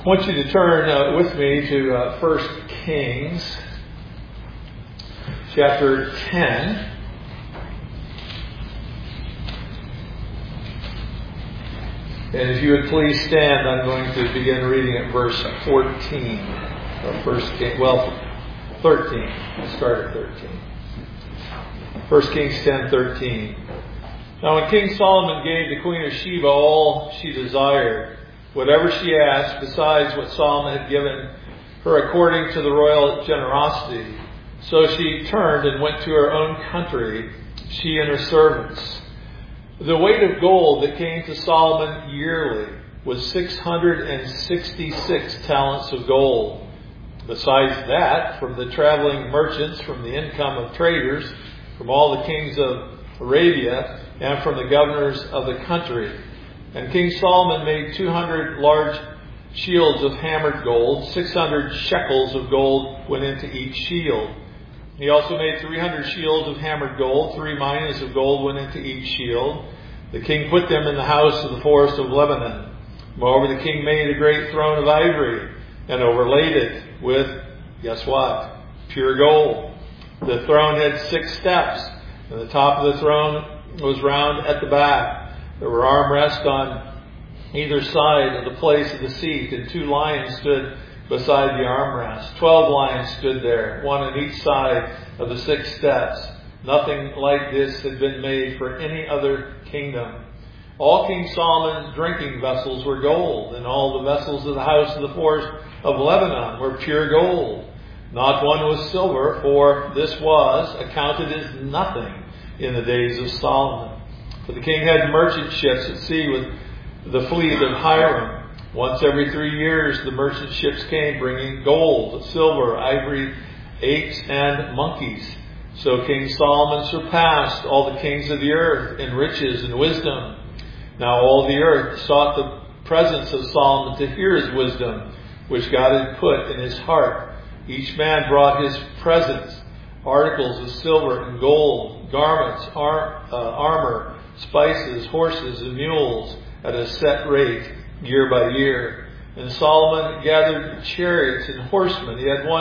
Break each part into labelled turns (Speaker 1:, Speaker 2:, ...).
Speaker 1: I want you to turn with me to 1 Kings chapter 10. And if you would please stand, I'm going to begin reading at verse 14 of 1 Kings. 13. Let's start at 13. 1 Kings 10:13. Now when King Solomon gave the Queen of Sheba all she desired, whatever she asked, besides what Solomon had given her according to the royal generosity, so she turned and went to her own country, she and her servants. The weight of gold that came to Solomon yearly was 666 talents of gold. Besides that, from the traveling merchants, from the income of traders, from all the kings of Arabia, and from the governors of the country. And King Solomon made 200 large shields of hammered gold. 600 shekels of gold went into each shield. He also made 300 shields of hammered gold. 3 minas of gold went into each shield. The king put them in the house of the forest of Lebanon. Moreover, the king made a great throne of ivory and overlaid it with, guess what? Pure gold. The throne had 6 steps, and the top of the throne was round at the back. There were armrests on either side of the place of the seat, and 2 lions stood beside the armrest. 12 lions stood there, one on each side of the 6 steps. Nothing like this had been made for any other kingdom. All King Solomon's drinking vessels were gold, and all the vessels of the house of the forest of Lebanon were pure gold. Not one was silver, for this was accounted as nothing in the days of Solomon. For the king had merchant ships at sea with the fleet of Hiram. Once every 3 years the merchant ships came bringing gold, silver, ivory, apes, and monkeys. So King Solomon surpassed all the kings of the earth in riches and wisdom. Now all the earth sought the presence of Solomon to hear his wisdom, which God had put in his heart. Each man brought his presents, articles of silver and gold, garments, armor, spices, horses, and mules at a set rate year by year. And Solomon gathered chariots and horsemen. He had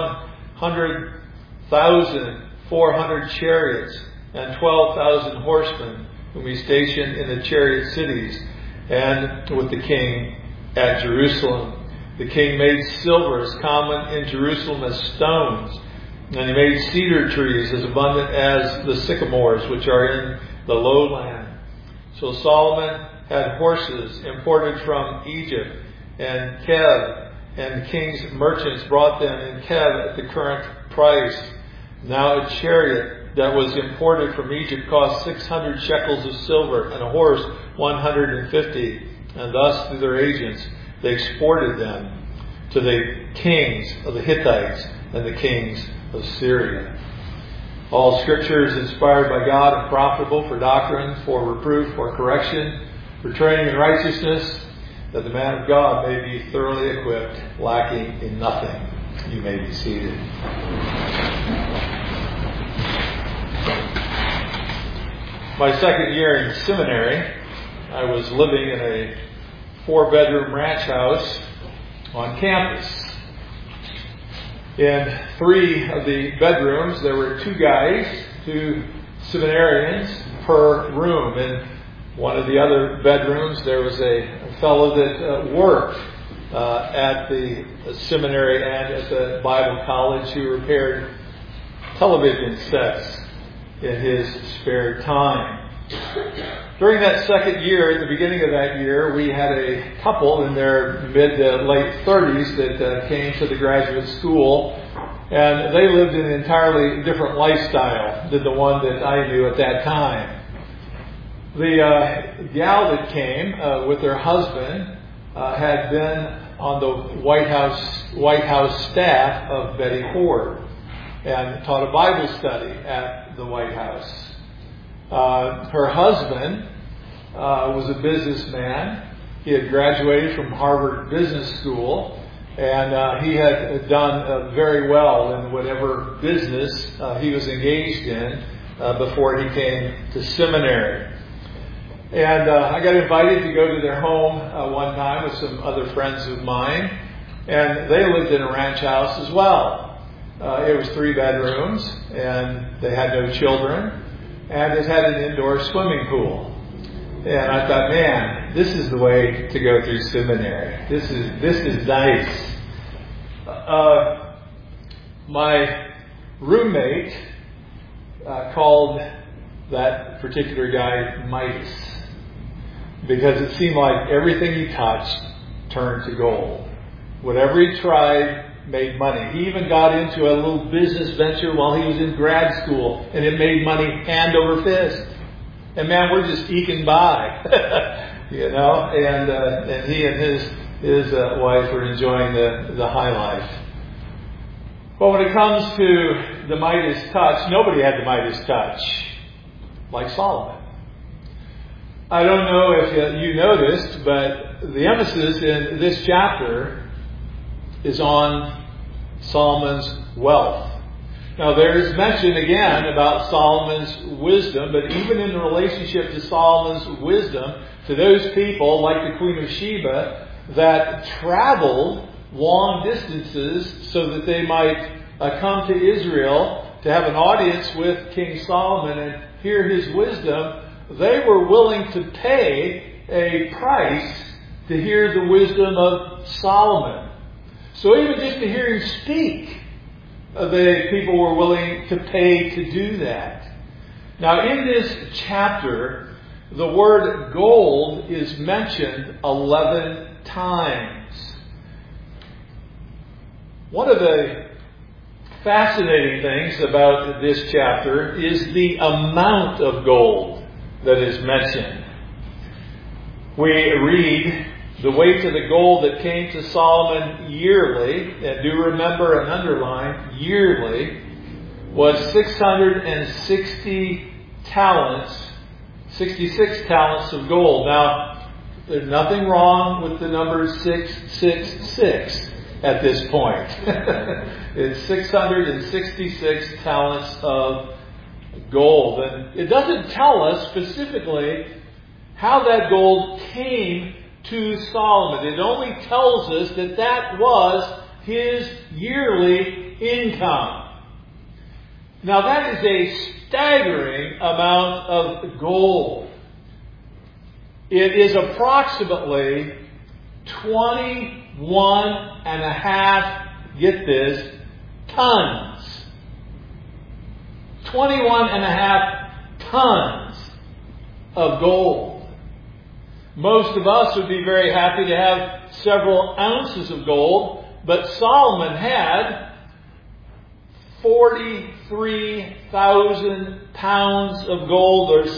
Speaker 1: 100,400 chariots and 12,000 horsemen whom he stationed in the chariot cities and with the king at Jerusalem. The king made silver as common in Jerusalem as stones, and he made cedar trees as abundant as the sycamores which are in the lowland. So Solomon had horses imported from Egypt and Kev, and the king's merchants brought them in Kev at the current price. Now a chariot that was imported from Egypt cost 600 shekels of silver, and a horse 150. And thus through their agents they exported them to the kings of the Hittites and the kings of Syria. All Scripture is inspired by God and profitable for doctrine, for reproof, for correction, for training in righteousness, that the man of God may be thoroughly equipped, lacking in nothing. You may be seated. My second year in seminary, I was living in a 4-bedroom ranch house on campus. In 3 of the bedrooms, there were 2 guys, 2 seminarians per room. In one of the other bedrooms, there was a fellow that worked at the seminary and at the Bible college who repaired television sets in his spare time. During that second year, at the beginning of that year, we had a couple in their mid to late 30s that came to the graduate school, and they lived an entirely different lifestyle than the one that I knew at that time. The gal that came with her husband had been on the White House staff of Betty Ford and taught a Bible study at the White House. Her husband was a businessman. He had graduated from Harvard Business School, and he had done very well in whatever business he was engaged in before he came to seminary. And I got invited to go to their home one time with some other friends of mine. And they lived in a ranch house as well. It was 3 bedrooms, and they had no children, and it had an indoor swimming pool. And I thought, man, this is the way to go through seminary. This is nice. My roommate called that particular guy Midas, because it seemed like everything he touched turned to gold. Whatever he tried made money. He even got into a little business venture while he was in grad school, and it made money hand over fist. And man, we're just eking by, and he and his wife were enjoying the high life. But when it comes to the Midas touch, nobody had the Midas touch like Solomon. I don't know if you noticed, but the emphasis in this chapter is on Solomon's wealth. Now there is mention again about Solomon's wisdom, but even in relationship to Solomon's wisdom, to those people like the Queen of Sheba that traveled long distances so that they might come to Israel to have an audience with King Solomon and hear his wisdom, they were willing to pay a price to hear the wisdom of Solomon. So even just to hear him speak, the people were willing to pay to do that. Now in this chapter, the word gold is mentioned 11 times. One of the fascinating things about this chapter is the amount of gold that is mentioned. We read, the weight of the gold that came to Solomon yearly, and do remember and underline, yearly, was 660 talents, 66 talents of gold. Now, there's nothing wrong with the number 666 at this point. It's 666 talents of gold. And it doesn't tell us specifically how that gold came to Solomon. It only tells us that that was his yearly income. Now that is a staggering amount of gold. It is approximately 21 and a half, get this, tons. 21 and a half tons of gold. Most of us would be very happy to have several ounces of gold, but Solomon had 43,000 pounds of gold, or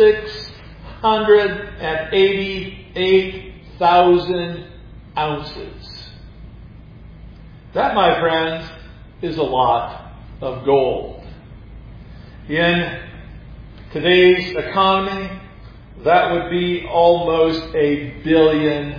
Speaker 1: 688,000 ounces. That, my friends, is a lot of gold. In today's economy, that would be almost $1 billion.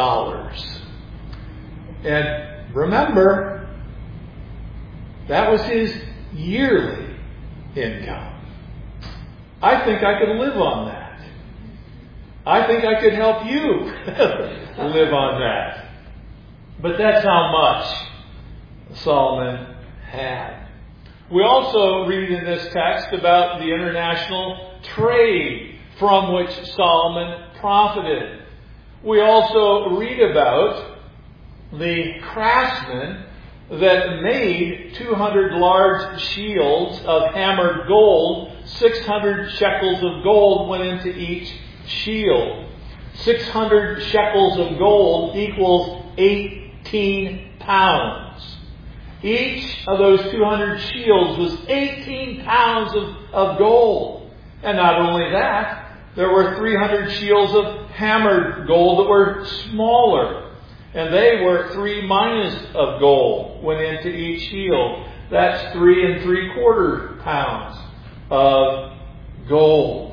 Speaker 1: And remember, that was his yearly income. I think I could live on that. I think I could help you live on that. But that's how much Solomon had. We also read in this text about the international trade from which Solomon profited. We also read about the craftsmen that made 200 large shields of hammered gold. 600 shekels of gold went into each shield. 600 shekels of gold equals 18 pounds. Each of those 200 shields was 18 pounds of gold. And not only that, there were 300 shields of hammered gold that were smaller. And they were 3 minas of gold went into each shield. That's 3 3/4 pounds of gold.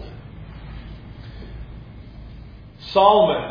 Speaker 1: Solomon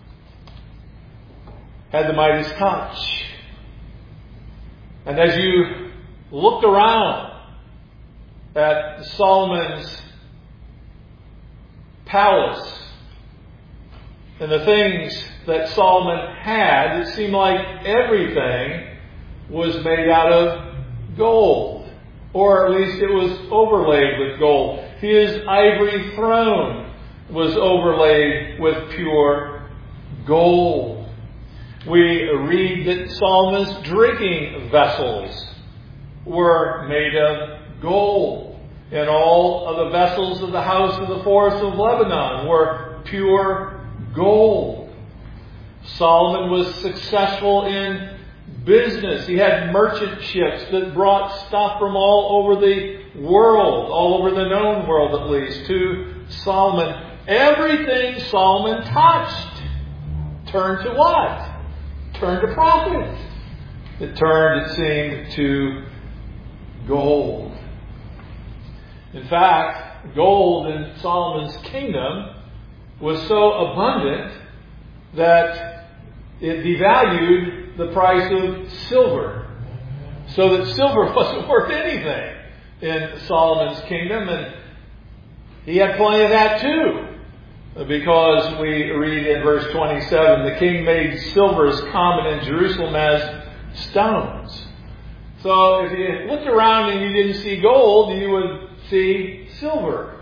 Speaker 1: had the Midas touch. And as you looked around at Solomon's palace And the things that Solomon had, it seemed like everything was made out of gold. Or at least it was overlaid with gold. His ivory throne was overlaid with pure gold. We read that Solomon's drinking vessels were made of gold. And all of the vessels of the house of the forest of Lebanon were pure gold. Solomon was successful in business. He had merchant ships that brought stuff from all over the world, all over the known world at least, to Solomon. Everything Solomon touched turned to what? Turned to profit. It turned, it seemed, to gold. In fact, gold in Solomon's kingdom was so abundant that it devalued the price of silver. So that silver wasn't worth anything in Solomon's kingdom. And he had plenty of that too. Because we read in verse 27, the king made silver as common in Jerusalem as stones. So if you looked around and you didn't see gold, you would see silver.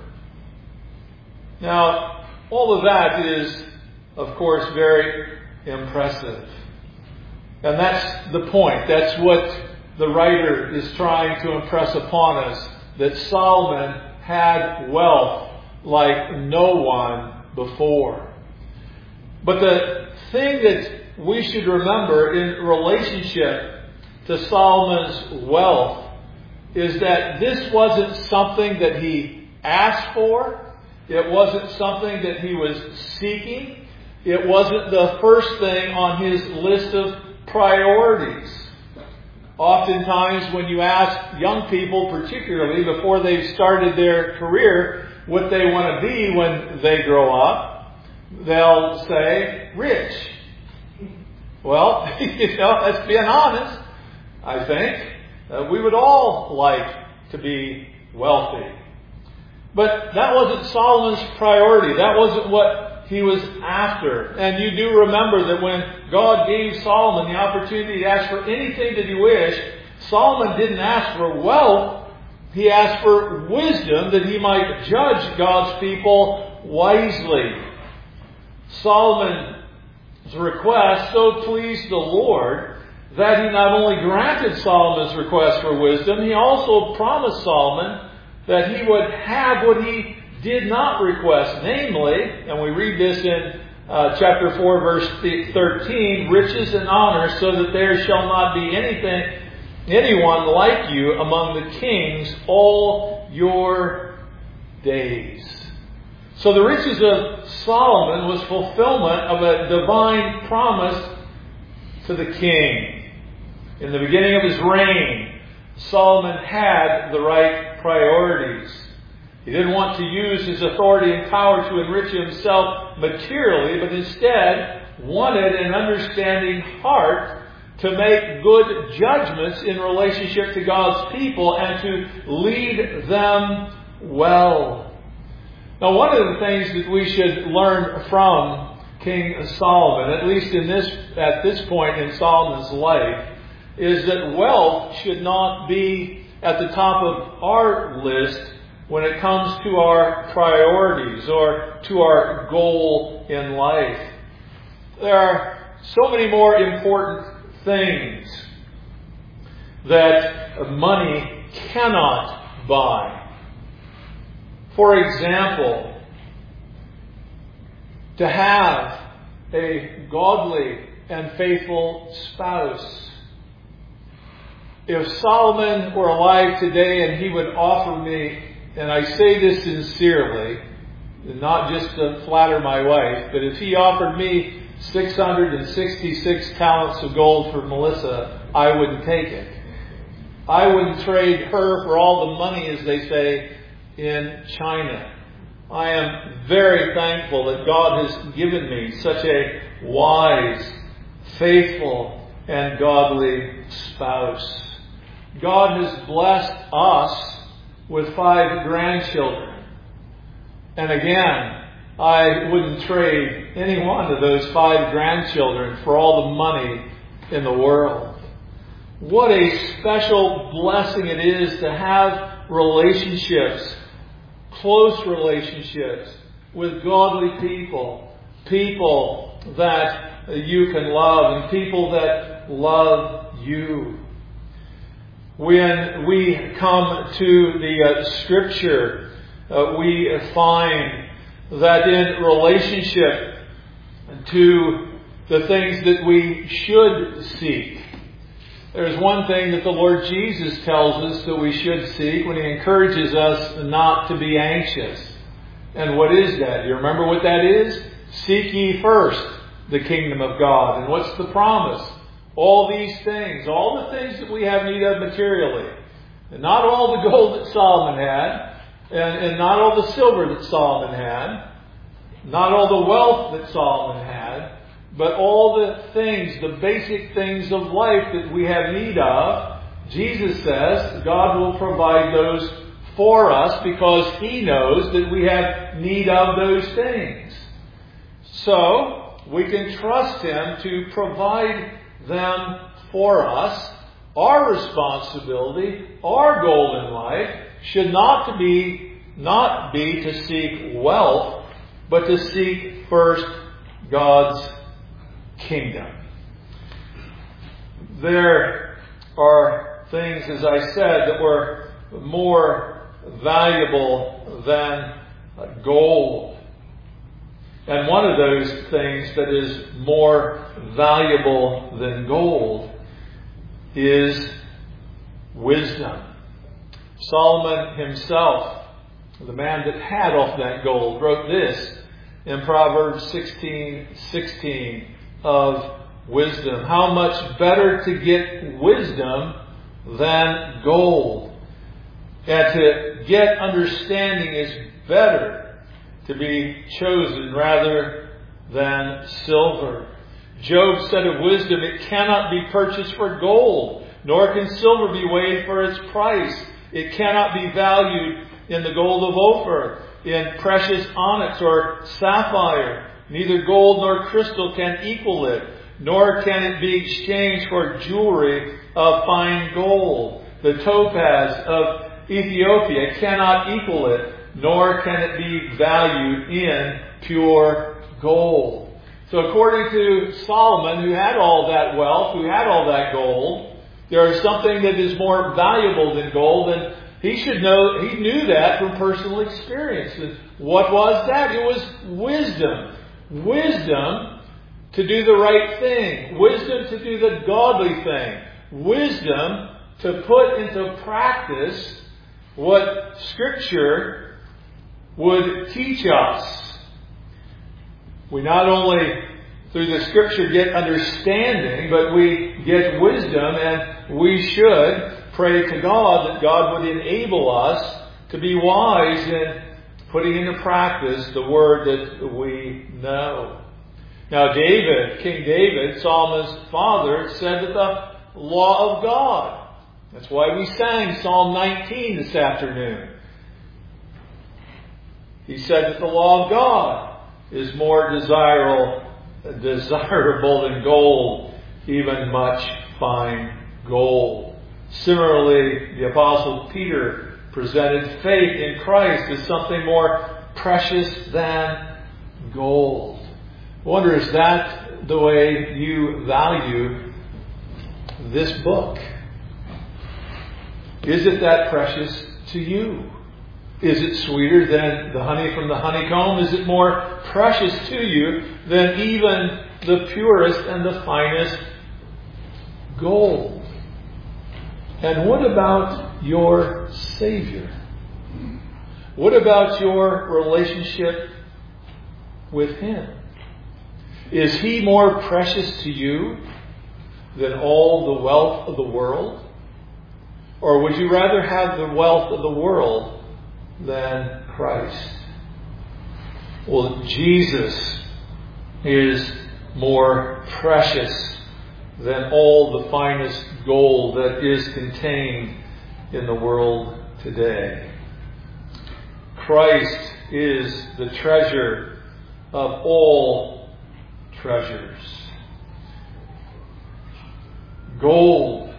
Speaker 1: Now, all of that is, of course, very impressive. And that's the point. That's what the writer is trying to impress upon us. That Solomon had wealth like no one before. But the thing that we should remember in relationship to Solomon's wealth is that this wasn't something that he asked for. It wasn't something that he was seeking. It wasn't the first thing on his list of priorities. Oftentimes when you ask young people, particularly before they've started their career, what they want to be when they grow up, they'll say, rich. Well, let's be honest. I think we would all like to be wealthy. But that wasn't Solomon's priority. That wasn't what he was after. And you do remember that when God gave Solomon the opportunity to ask for anything that he wished, Solomon didn't ask for wealth. He asked for wisdom that he might judge God's people wisely. Solomon's request so pleased the Lord that he not only granted Solomon's request for wisdom, he also promised Solomon that he would have what he did not request, namely, and we read this in chapter 4, verse 13, riches and honor, so that there shall not be anyone like you among the kings all your days. So the riches of Solomon was fulfillment of a divine promise to the king. In the beginning of his reign, Solomon had the right priorities. He didn't want to use his authority and power to enrich himself materially, but instead wanted an understanding heart to make good judgments in relationship to God's people and to lead them well. Now, one of the things that we should learn from King Solomon, at least at this point in Solomon's life, is that wealth should not be at the top of our list when it comes to our priorities or to our goal in life. There are so many more important things that money cannot buy. For example, to have a godly and faithful spouse. If Solomon were alive today and he would offer me, and I say this sincerely, not just to flatter my wife, but if he offered me 666 talents of gold for Melissa, I wouldn't take it. I wouldn't trade her for all the money, as they say, in China. I am very thankful that God has given me such a wise, faithful, and godly spouse. God has blessed us with 5 grandchildren. And again, I wouldn't trade any one of those 5 grandchildren for all the money in the world. What a special blessing it is to have relationships, close relationships with godly people, people that you can love and people that love you. When we come to the Scripture, we find that in relationship to the things that we should seek, there's one thing that the Lord Jesus tells us that we should seek when He encourages us not to be anxious. And what is that? You remember what that is? Seek ye first the kingdom of God. And what's the promise? All these things, all the things that we have need of materially. And not all the gold that Solomon had, and not all the silver that Solomon had, not all the wealth that Solomon had, but all the things, the basic things of life that we have need of. Jesus says God will provide those for us because He knows that we have need of those things. So, we can trust Him to provide them for us. Our responsibility, our goal in life, should not be to seek wealth, but to seek first God's kingdom. There are things, as I said, that were more valuable than gold. And one of those things that is more valuable than gold is wisdom. Solomon himself, the man that had all that gold, wrote this in Proverbs 16:16 of wisdom. How much better to get wisdom than gold. And to get understanding is better to be chosen rather than silver. Job said of wisdom, it cannot be purchased for gold, nor can silver be weighed for its price. It cannot be valued in the gold of Ophir, in precious onyx or sapphire. Neither gold nor crystal can equal it, nor can it be exchanged for jewelry of fine gold. The topaz of Ethiopia cannot equal it, nor can it be valued in pure gold. So according to Solomon, who had all that wealth, who had all that gold, there is something that is more valuable than gold, and he should know, he knew that from personal experience. And what was that? It was wisdom. Wisdom to do the right thing. Wisdom to do the godly thing. Wisdom to put into practice what Scripture would teach us. We not only through the Scripture get understanding, but we get wisdom, and we should pray to God that God would enable us to be wise in putting into practice the Word that we know. Now King David, Solomon's father, said that the law of God. That's why we sang Psalm 19 this afternoon. He said that the law of God is more desirable than gold, even much fine gold. Similarly, the Apostle Peter presented faith in Christ as something more precious than gold. I wonder, is that the way you value this book? Is it that precious to you? Is it sweeter than the honey from the honeycomb? Is it more precious to you than even the purest and the finest gold? And what about your Savior? What about your relationship with Him? Is He more precious to you than all the wealth of the world? Or would you rather have the wealth of the world than Christ? Well, Jesus is more precious than all the finest gold that is contained in the world today. Christ is the treasure of all treasures. Gold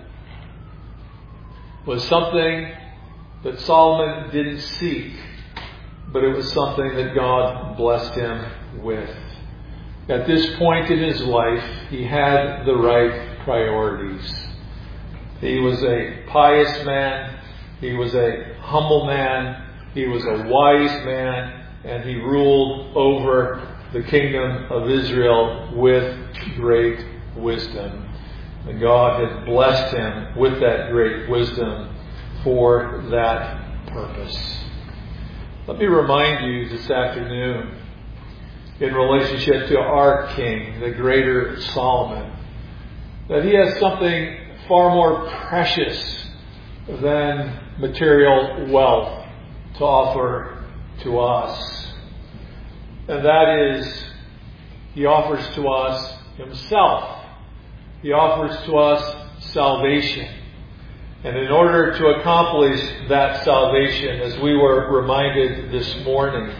Speaker 1: was something that Solomon didn't seek, but it was something that God blessed him with. At this point in his life, he had the right priorities. He was a pious man. He was a humble man. He was a wise man. And he ruled over the kingdom of Israel with great wisdom. And God had blessed him with that great wisdom for that purpose. Let me remind you this afternoon, in relationship to our king, the greater Solomon, that he has something far more precious than material wealth to offer to us. And that is, he offers to us himself. He offers to us salvation. And in order to accomplish that salvation, as we were reminded this morning,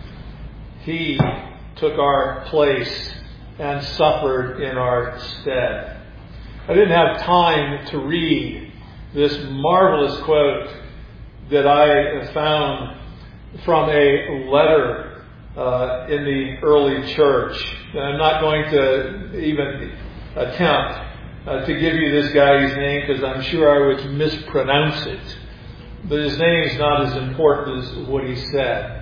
Speaker 1: he took our place and suffered in our stead. I didn't have time to read this marvelous quote that I found from a letter in the early church. And I'm not going to even attempt to give you this guy's name because I'm sure I would mispronounce it. But his name is not as important as what he said.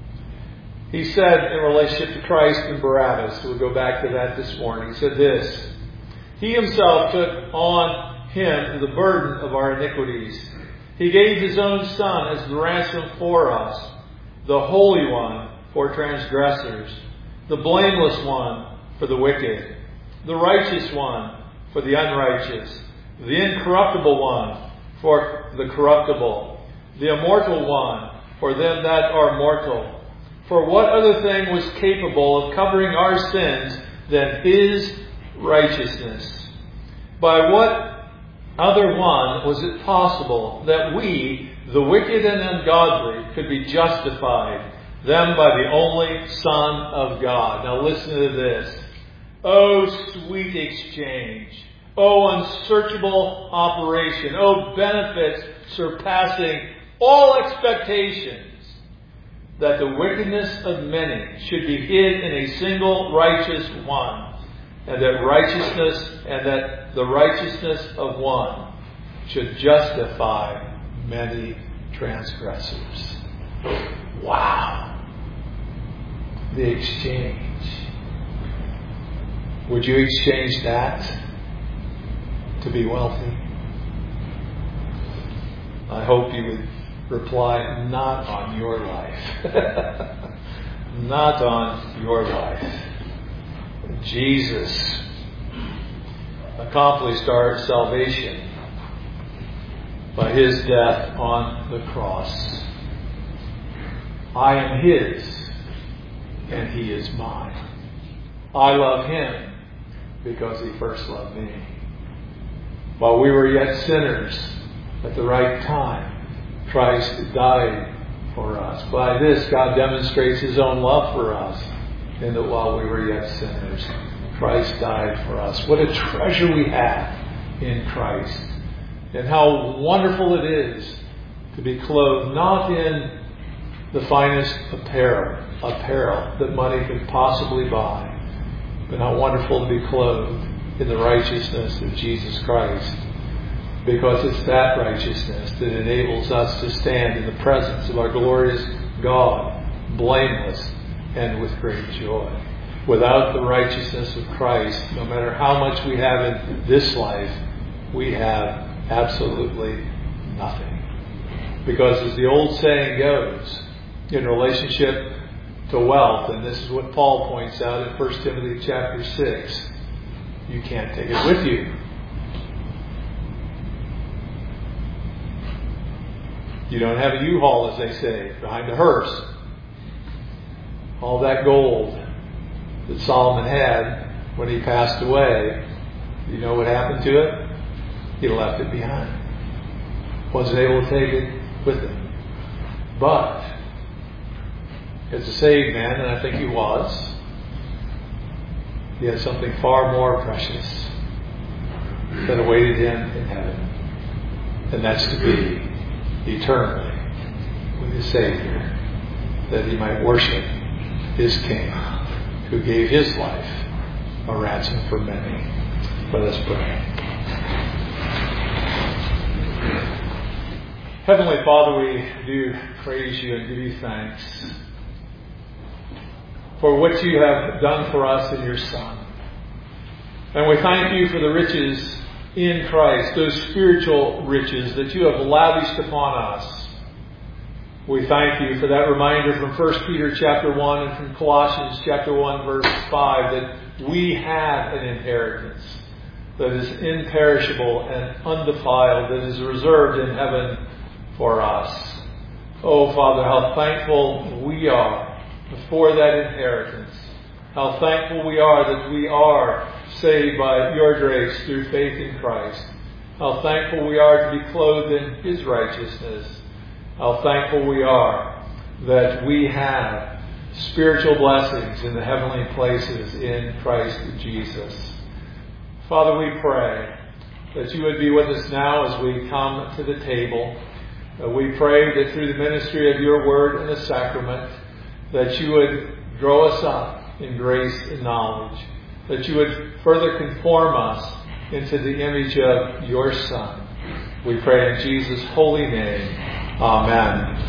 Speaker 1: He said in relationship to Christ and Barabbas, we'll go back to that this morning, he said this: He himself took on him the burden of our iniquities. He gave his own Son as the ransom for us, the Holy One for transgressors, the blameless one for the wicked, the righteous one for the unrighteous, the incorruptible one for the corruptible, the immortal one for them that are mortal. For what other thing was capable of covering our sins than his righteousness? By what other one was it possible that we, the wicked and ungodly, could be justified, them by the only Son of God? Now listen to this. Oh, sweet exchange. Oh, unsearchable operation. Oh, benefits surpassing all expectations, that the wickedness of many should be hid in a single righteous one, and that the righteousness of one should justify many transgressors. Wow. The exchange. Would you exchange that to be wealthy? I hope you would reply, not on your life. Not on your life. Jesus accomplished our salvation by his death on the cross. I am his, and he is mine. I love him because he first loved me. While we were yet sinners, at the right time, Christ died for us. By this, God demonstrates his own love for us, in that while we were yet sinners, Christ died for us. What a treasure we have in Christ. And how wonderful it is to be clothed not in the finest apparel that money could possibly buy, but how wonderful to be clothed in the righteousness of Jesus Christ. Because it's that righteousness that enables us to stand in the presence of our glorious God, blameless and with great joy. Without the righteousness of Christ, no matter how much we have in this life, we have absolutely nothing. Because as the old saying goes, in relationship to wealth, and this is what Paul points out in 1 Timothy chapter 6, you can't take it with you. You don't have a U-Haul, as they say, behind a hearse. All that gold that Solomon had when he passed away, you know what happened to it? He left it behind. Wasn't able to take it with him. But, as a saved man, and I think he was, he had something far more precious that awaited him in heaven. And that's to be eternally with his Savior, that he might worship his King, who gave his life a ransom for many. Let us pray. Heavenly Father, we do praise you and give you thanks for what you have done for us in your Son. And we thank you for the riches in Christ, those spiritual riches that you have lavished upon us. We thank you for that reminder from 1 Peter chapter 1 and from Colossians chapter 1 verse 5 that we have an inheritance that is imperishable and undefiled, that is reserved in heaven for us. Oh, Father, how thankful we are for that inheritance. How thankful we are that we are saved by your grace through faith in Christ. How thankful we are to be clothed in his righteousness. How thankful we are that we have spiritual blessings in the heavenly places in Christ Jesus. Father, we pray that you would be with us now as we come to the table. We pray that through the ministry of your word and the sacrament, that you would grow us up in grace and knowledge, that you would further conform us into the image of your Son. We pray in Jesus' holy name. Amen.